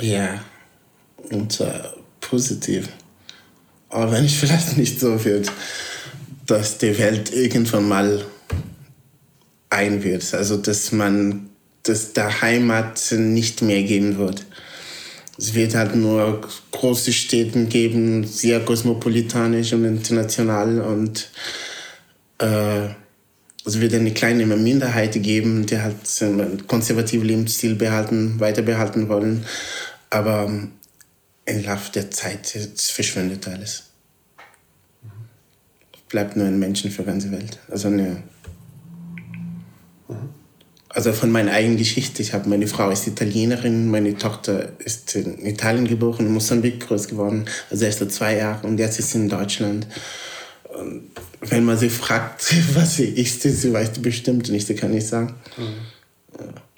Ja, und positiv. Aber wenn ich vielleicht nicht so wird, dass die Welt irgendwann mal ein wird. Also, dass der Heimat nicht mehr geben wird. Es wird halt nur große Städte geben, sehr kosmopolitanisch und international. Und es wird eine kleine Minderheit geben, die halt einen konservativen Lebensstil weiter behalten wollen. Aber im Laufe der Zeit verschwindet alles. Bleibt nur ein Menschen für die ganze Welt. Also von meiner eigenen Geschichte. Meine Frau ist Italienerin, meine Tochter ist in Italien geboren, in Mosambik groß geworden, also erst 2 Jahre und jetzt ist sie in Deutschland. Und wenn man sie fragt, was sie ist, sie weiß bestimmt nicht, sie kann nicht sagen. Ja.